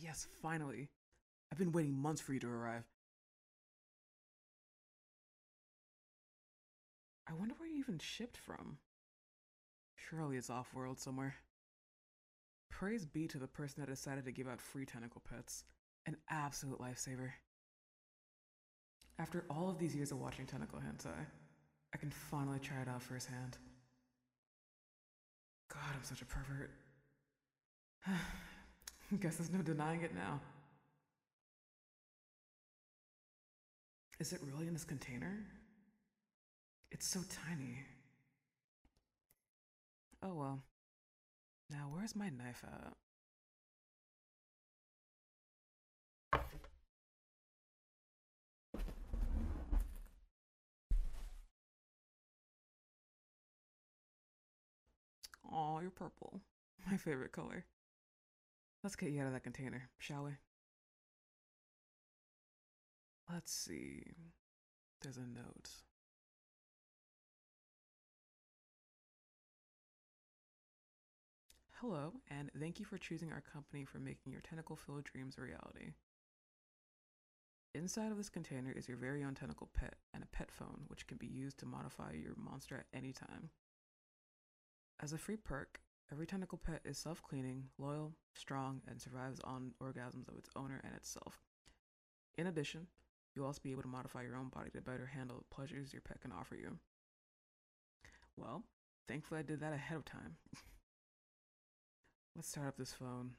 yes, finally. I've been waiting months for you to arrive. I wonder where you even shipped from. Surely it's off-world somewhere. Praise be to the person that decided to give out free tentacle pets. An absolute lifesaver. After all of these years of watching tentacle hentai, I can finally try it out firsthand. God, I'm such a pervert. Guess there's no denying it now. Is it really in this container? It's so tiny. Oh well. Now, where's my knife at? Aw, you're purple. My favorite color. Let's get you out of that container, shall we? Let's see. There's a note. Hello, and thank you for choosing our company for making your tentacle-filled dreams a reality. Inside of this container is your very own tentacle pet and a pet phone, which can be used to modify your monster at any time. As a free perk, every tentacle pet is self-cleaning, loyal, strong, and survives on orgasms of its owner and itself. In addition, you'll also be able to modify your own body to better handle the pleasures your pet can offer you. Well, thankfully I did that ahead of time. Let's start up this phone.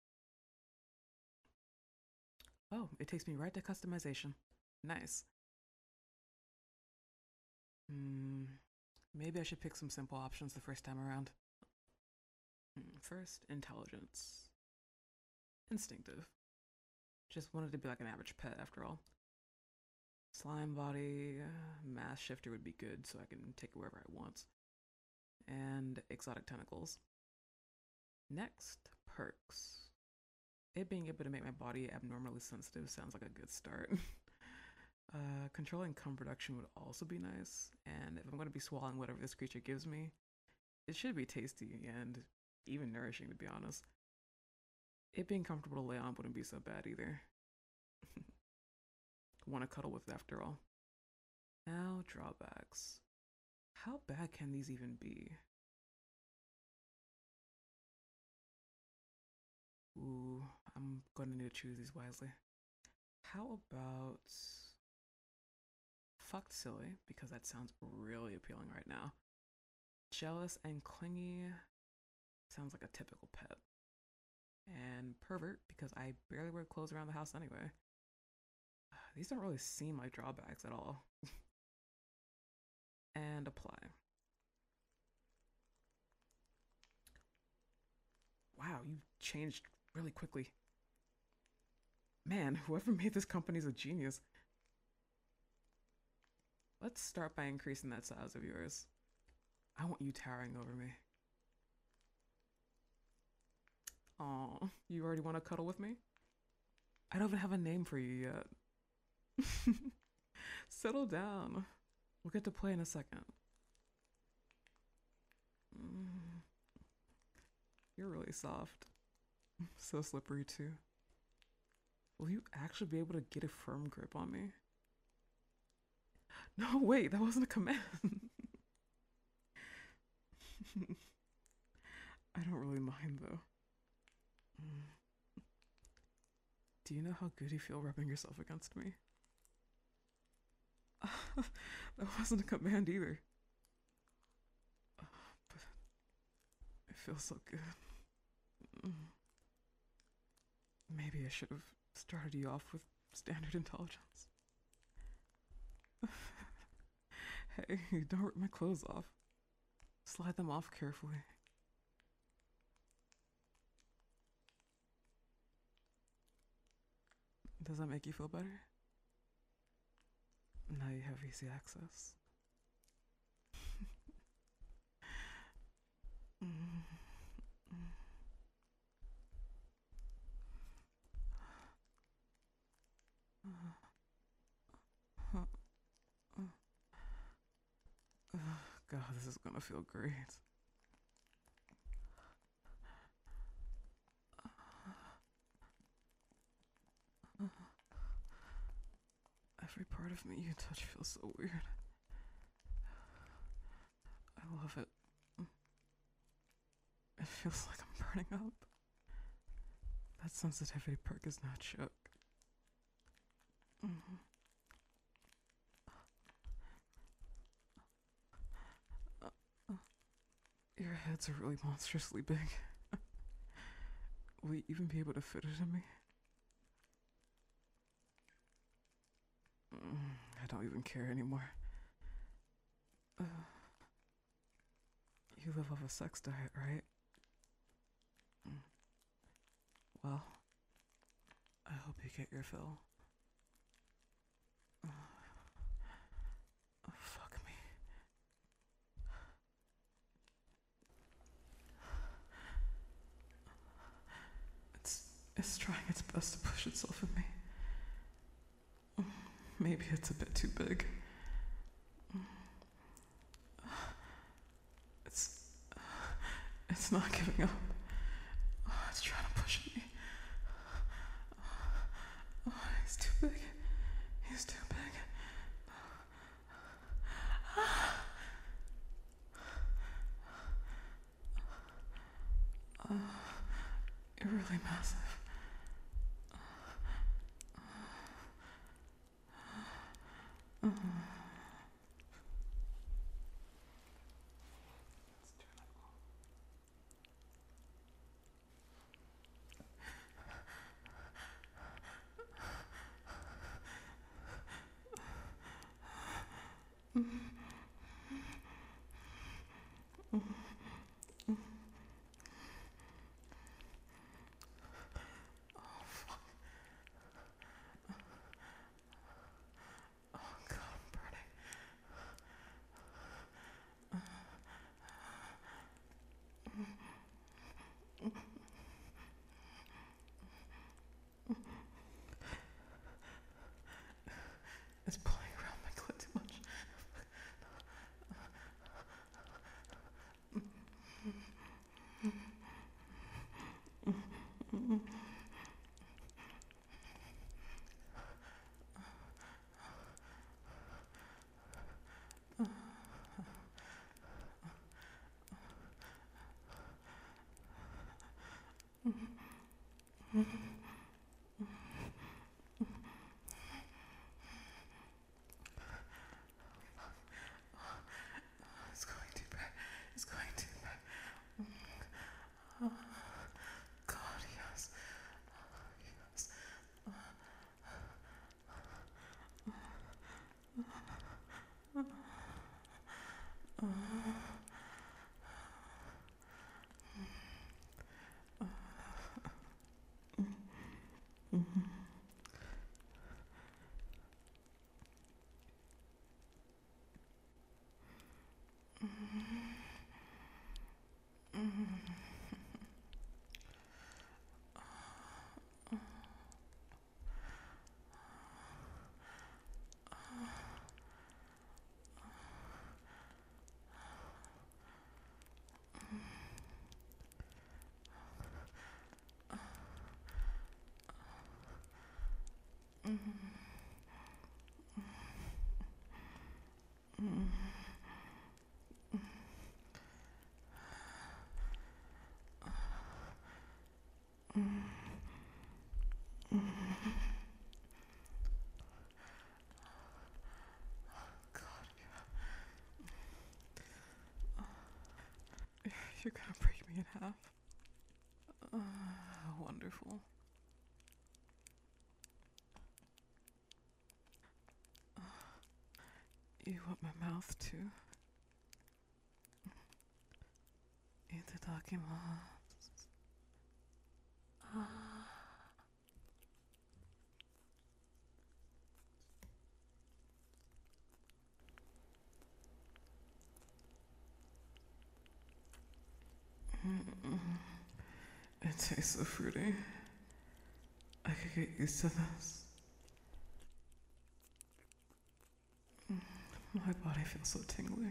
Oh, it takes me right to customization. Nice. Maybe I should pick some simple options the first time around. First, intelligence. Instinctive. Just wanted to be like an average pet after all. Slime body, mass shifter would be good so I can take it wherever I want. And exotic tentacles. Next, perks. It being able to make my body abnormally sensitive sounds like a good start. Controlling cum production would also be nice, and if I'm going to be swallowing whatever this creature gives me, it should be tasty and even nourishing, to be honest. It being comfortable to lay on wouldn't be so bad either. Want to cuddle with it after all. Now, drawbacks. How bad can these even be? Ooh, I'm going to need to choose these wisely. How about fucked silly, because that sounds really appealing right now. Jealous and clingy sounds like a typical pet. And pervert, because I barely wear clothes around the house anyway. These don't really seem like drawbacks at all. And apply. Wow, you changed really quickly. Man, whoever made this company is a genius. Let's start by increasing that size of yours. I want you towering over me. Aw, you already want to cuddle with me? I don't even have a name for you yet. Settle down. We'll get to play in a second. Mm, you're really soft. So slippery too. Will you actually be able to get a firm grip on me? No, wait, that wasn't a command. I don't really mind though. Mm. Do you know how good you feel rubbing yourself against me? That wasn't a command either. But it feels so good. Mm. Maybe I should have started you off with standard intelligence. Hey, don't rip my clothes off. Slide them off carefully. Does that make you feel better? Now you have easy access. God, this is gonna feel great. Every part of me you touch feels so weird. I love it. It feels like I'm burning up. That sensitivity perk is not shook. Your heads are really monstrously big. Will you even be able to fit it in me? I don't even care anymore. You live off a sex diet, right? Well, I hope you get your fill. Fuck me. It's trying its best to push itself in me. Maybe it's a bit too big. It's not giving up. It's trying to push me. He's too big. He's too big. You're really massive. It's pulling around my clit too much. It's going too bad. It's going too bad. God, yes. Yes. You're gonna break me in half. Wonderful. You want my mouth too? Itadakimasu. It tastes so fruity. I could get used to this. My body feels so tingly.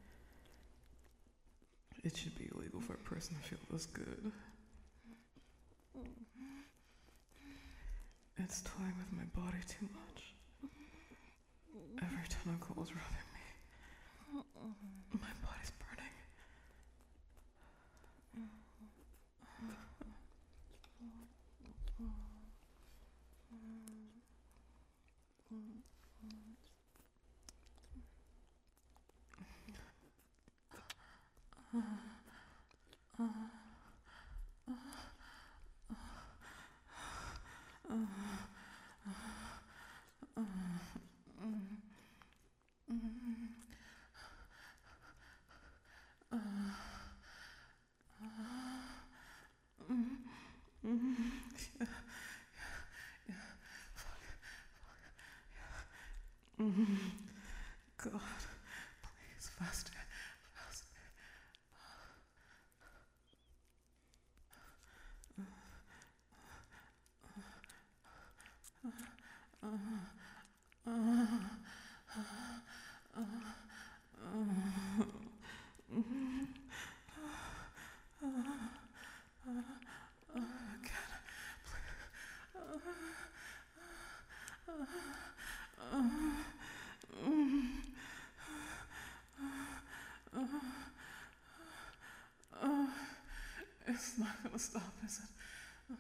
It should be illegal for a person to feel this good. It's toying with my body too much. Every tentacle is rubbing me. My body's burning. God, please, faster, faster. It's not gonna stop, is it?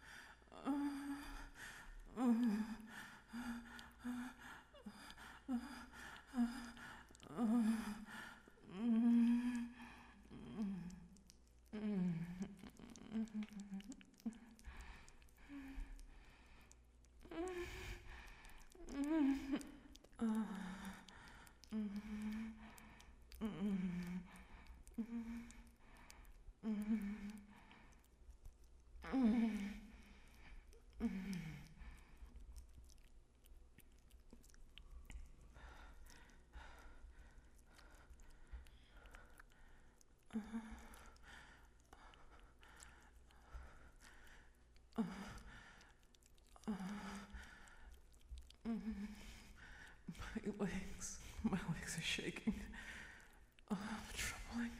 My legs are shaking. I'm trembling.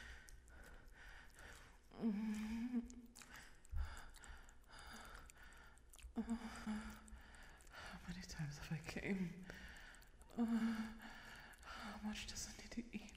How many times have I came? How much does I need to eat?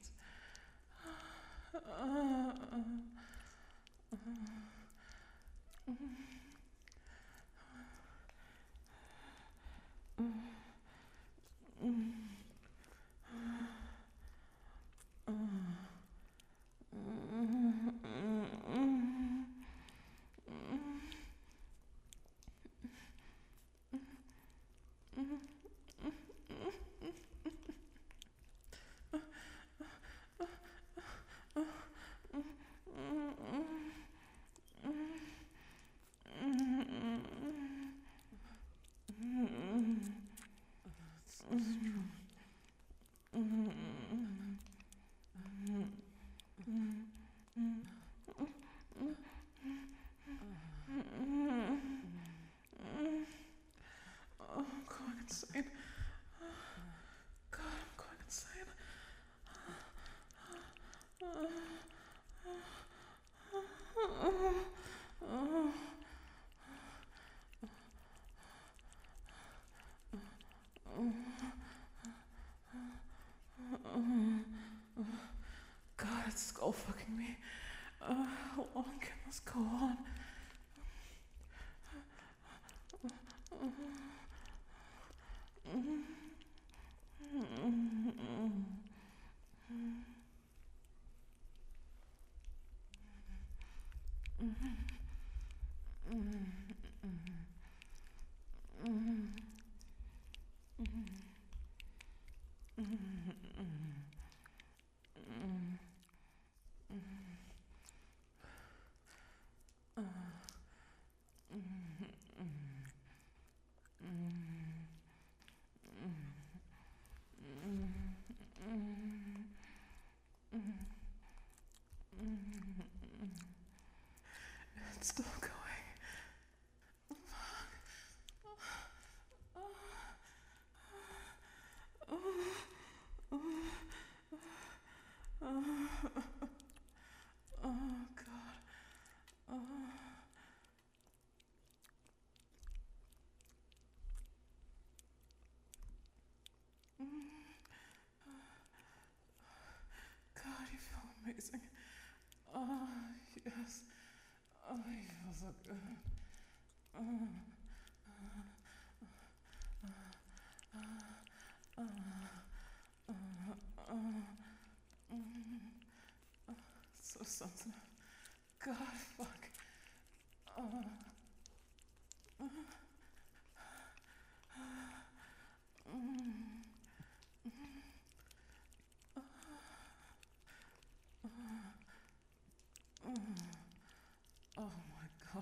I'm going insane. God, I'm going insane. God, it's skull fucking me. How long can this go on? good. So sensitive. God, fuck. Oh my god.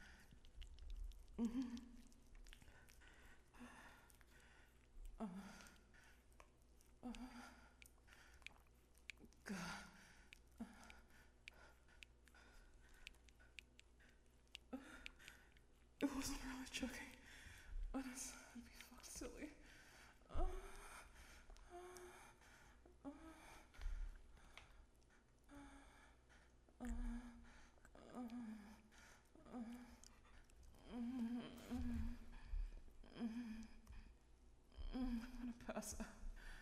God. It wasn't really choking. I'd be fucked silly. I'm gonna pass out.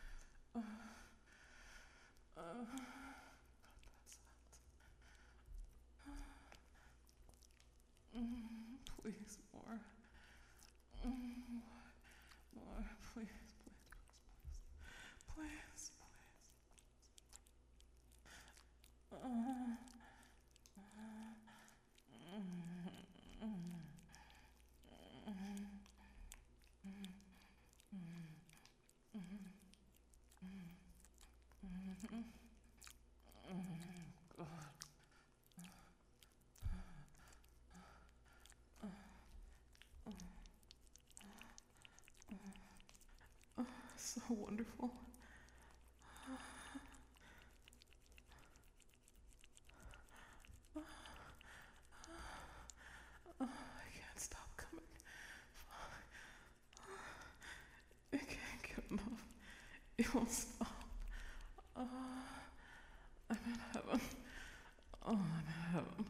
Please, more. More, please, please, please. So wonderful. I can't stop coming. I can't get enough. It won't stop. I'm in heaven. Oh, I'm in heaven.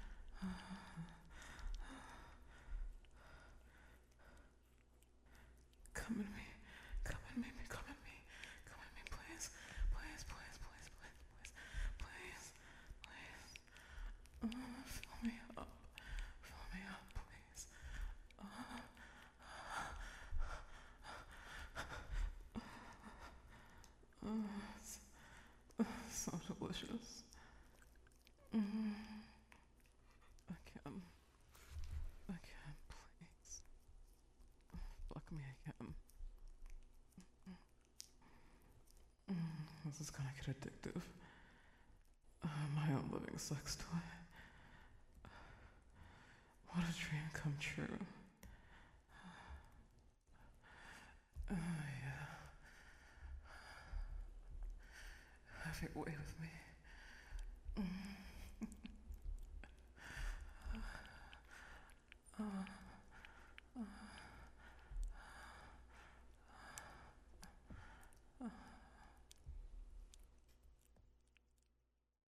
Come at me. Come at me. Come at me. Come at me, please. Please, please, please, please, please, please. Fill me up. Fill me up, please. So delicious. I can't, please. Fuck me again. This is gonna get addictive. My own living sex toy. What a dream come true. Yeah. Have your way with me.